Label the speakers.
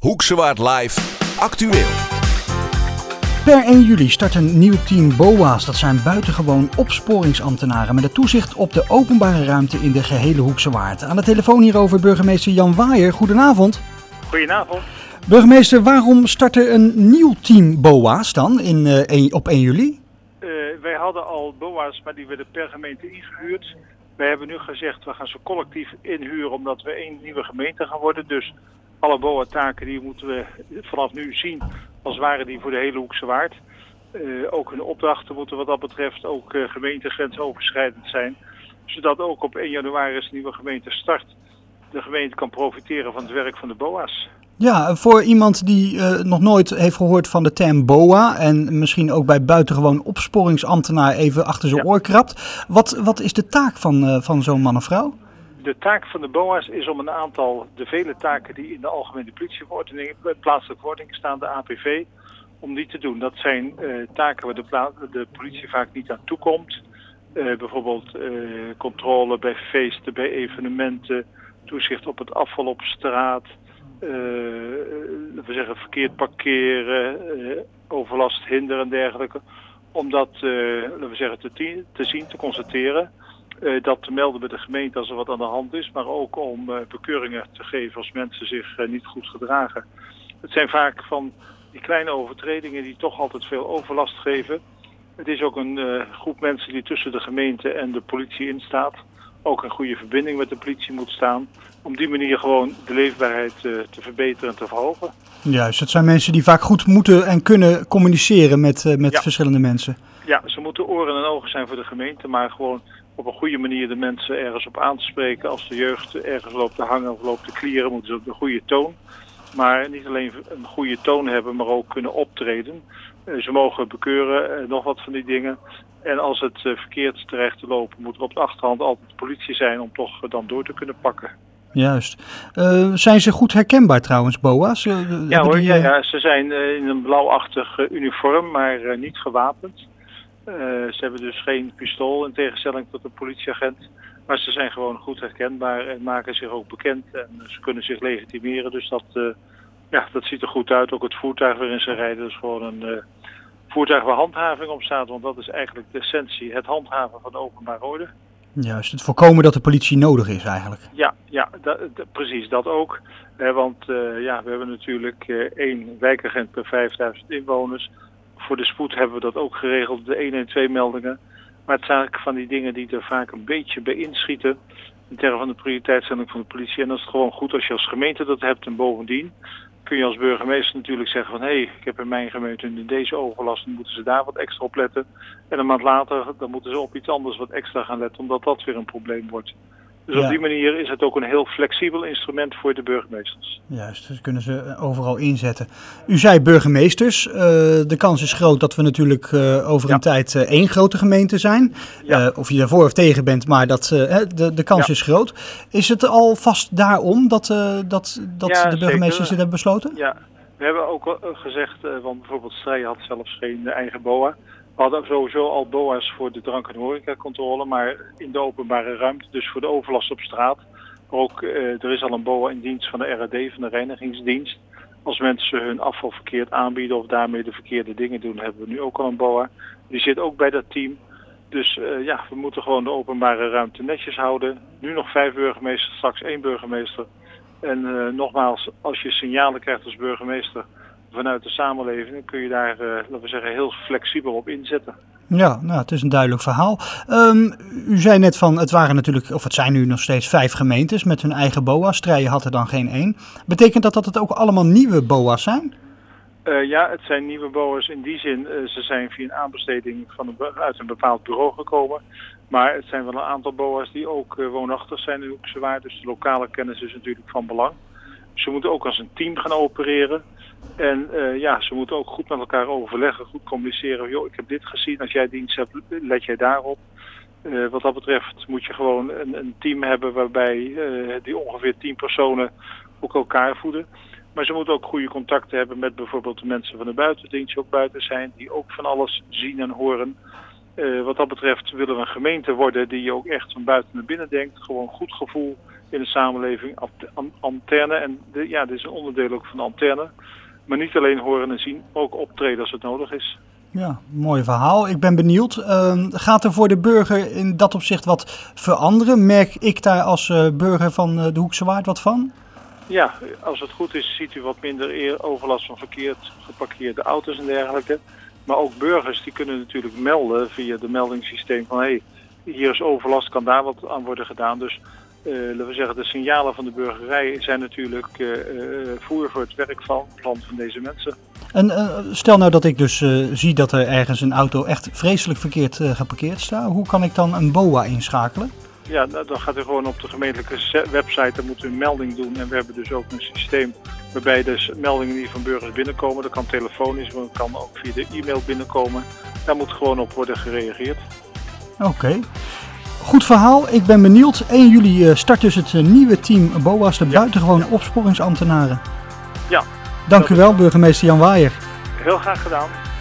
Speaker 1: Hoekse Waard Live actueel.
Speaker 2: Per 1 juli start een nieuw team BOA's. Dat zijn buitengewoon opsporingsambtenaren met het toezicht op de openbare ruimte in de gehele Hoekse Waard. Aan de telefoon hierover burgemeester Jan Waaier. Goedenavond.
Speaker 3: Goedenavond.
Speaker 2: Burgemeester, waarom start er een nieuw team BOA's dan op 1 juli?
Speaker 3: Wij hadden al BOA's, maar die werden per gemeente ingehuurd. Wij hebben nu gezegd, we gaan ze collectief inhuren omdat we 1 nieuwe gemeente gaan worden. Dus alle BOA-taken die moeten we vanaf nu zien als waren die voor de hele Hoekse Waard. Ook hun opdrachten moeten wat dat betreft ook gemeentegrensoverschrijdend zijn. Zodat ook op 1 januari als de nieuwe gemeente start, de gemeente kan profiteren van het werk van de BOA's.
Speaker 2: Ja, voor iemand die nog nooit heeft gehoord van de term BOA en misschien ook bij buitengewoon opsporingsambtenaar even achter zijn oor krabt. Wat is de taak van zo'n man of vrouw?
Speaker 3: De taak van de BOA's is om een aantal, de vele taken die in de algemene politieverordening, plaatselijke verordening staan, de APV, om die te doen. Dat zijn taken waar de politie vaak niet aan toekomt. Bijvoorbeeld controle bij feesten, bij evenementen, toezicht op het afval op straat, verkeerd parkeren, overlast hinderen en dergelijke. Om dat te zien, te constateren. Dat te melden bij de gemeente als er wat aan de hand is, maar ook om bekeuringen te geven als mensen zich niet goed gedragen. Het zijn vaak van die kleine overtredingen die toch altijd veel overlast geven. Het is ook een groep mensen die tussen de gemeente en de politie in staat. Ook een goede verbinding met de politie moet staan. Om die manier gewoon de leefbaarheid te verbeteren en te verhogen.
Speaker 2: Juist, het zijn mensen die vaak goed moeten en kunnen communiceren met verschillende mensen.
Speaker 3: Ja, ze moeten oren en ogen zijn voor de gemeente, maar gewoon op een goede manier de mensen ergens op aan te spreken. Als de jeugd ergens loopt te hangen of loopt te klieren, moeten ze op de goede toon. Maar niet alleen een goede toon hebben, maar ook kunnen optreden. Ze mogen bekeuren, nog wat van die dingen. En als het verkeerd terecht te lopen, moet er op de achterhand altijd de politie zijn om toch dan door te kunnen pakken.
Speaker 2: Juist. Zijn ze goed herkenbaar trouwens, BOA's?
Speaker 3: Ja hoor, ja, ze zijn in een blauwachtig uniform, maar niet gewapend. Ze hebben dus geen pistool in tegenstelling tot een politieagent. Maar ze zijn gewoon goed herkenbaar en maken zich ook bekend. En ze kunnen zich legitimeren. Dus dat ziet er goed uit. Ook het voertuig waarin ze rijden is gewoon een voertuig waar handhaving op staat. Want dat is eigenlijk de essentie. Het handhaven van de openbare orde.
Speaker 2: Juist, het voorkomen dat de politie nodig is eigenlijk.
Speaker 3: Ja, precies dat ook. Want we hebben natuurlijk 1 wijkagent per 5000 inwoners. Voor de spoed hebben we dat ook geregeld, de 112 meldingen. Maar het zijn van die dingen die er vaak een beetje bij inschieten in termen van de prioriteitsstelling van de politie. En dat is gewoon goed als je als gemeente dat hebt. En bovendien kun je als burgemeester natuurlijk zeggen van ik heb in mijn gemeente in deze overlast, dan moeten ze daar wat extra op letten. En een maand later dan moeten ze op iets anders wat extra gaan letten, omdat dat weer een probleem wordt. Dus op die manier is het ook een heel flexibel instrument voor de burgemeesters. Juist,
Speaker 2: dus kunnen ze overal inzetten. U zei burgemeesters. De kans is groot dat we natuurlijk over een tijd 1 grote gemeente zijn. Ja. Of je daarvoor of tegen bent, maar de kans is groot. Is het al vast daarom dat de burgemeesters dit hebben besloten?
Speaker 3: Ja, we hebben ook gezegd, want bijvoorbeeld Strijen had zelfs geen eigen BOA. We hadden sowieso al BOA's voor de drank- en horecacontrole, maar in de openbare ruimte, dus voor de overlast op straat. Maar ook, er is al een BOA in dienst van de RAD, van de reinigingsdienst. Als mensen hun afval verkeerd aanbieden of daarmee de verkeerde dingen doen, hebben we nu ook al een BOA. Die zit ook bij dat team. Dus we moeten gewoon de openbare ruimte netjes houden. Nu nog 5 burgemeesters, straks 1 burgemeester. En nogmaals, als je signalen krijgt als burgemeester vanuit de samenleving, dan kun je daar, heel flexibel op inzetten.
Speaker 2: Ja, het is een duidelijk verhaal. U zei net van, het zijn nu nog steeds 5 gemeentes met hun eigen BOA's. Strijen had er dan geen 1. Betekent dat het ook allemaal nieuwe BOA's zijn?
Speaker 3: Het zijn nieuwe BOA's in die zin. Ze zijn via een aanbesteding uit een bepaald bureau gekomen. Maar het zijn wel een aantal BOA's die ook woonachtig zijn in Hoekse Waard. Dus de lokale kennis is natuurlijk van belang. Ze moeten ook als een team gaan opereren. En ze moeten ook goed met elkaar overleggen, goed communiceren. Ik heb dit gezien, als jij dienst hebt, let jij daarop. Wat dat betreft moet je gewoon een team hebben waarbij die ongeveer 10 personen ook elkaar voeden. Maar ze moeten ook goede contacten hebben met bijvoorbeeld de mensen van de buitendienst die ook buiten zijn, die ook van alles zien en horen. Wat dat betreft willen we een gemeente worden die ook echt van buiten naar binnen denkt. Gewoon goed gevoel in de samenleving. Antenne, en dit is een onderdeel ook van de antenne. Maar niet alleen horen en zien, ook optreden als het nodig is.
Speaker 2: Ja, mooi verhaal. Ik ben benieuwd. Gaat er voor de burger in dat opzicht wat veranderen? Merk ik daar als burger van de Hoekse Waard wat van?
Speaker 3: Ja, als het goed is ziet u wat minder overlast van verkeerd geparkeerde auto's en dergelijke. Maar ook burgers die kunnen natuurlijk melden via de meldingssysteem van hier is overlast, kan daar wat aan worden gedaan. Dus laten we zeggen, de signalen van de burgerij zijn natuurlijk voer voor het werk van deze mensen.
Speaker 2: En stel nou dat ik dus zie dat er ergens een auto echt vreselijk verkeerd geparkeerd staat. Hoe kan ik dan een BOA inschakelen?
Speaker 3: Ja, dan gaat u gewoon op de gemeentelijke website, dan moet u een melding doen. En we hebben dus ook een systeem waarbij dus meldingen die van burgers binnenkomen, dat kan telefonisch, maar dat kan ook via de e-mail binnenkomen. Daar moet gewoon op worden gereageerd.
Speaker 2: Oké. Goed verhaal. Ik ben benieuwd. 1 juli start dus het nieuwe team BOA's, de buitengewone opsporingsambtenaren.
Speaker 3: Ja.
Speaker 2: Dank u wel, burgemeester Jan Waaier.
Speaker 3: Heel graag gedaan.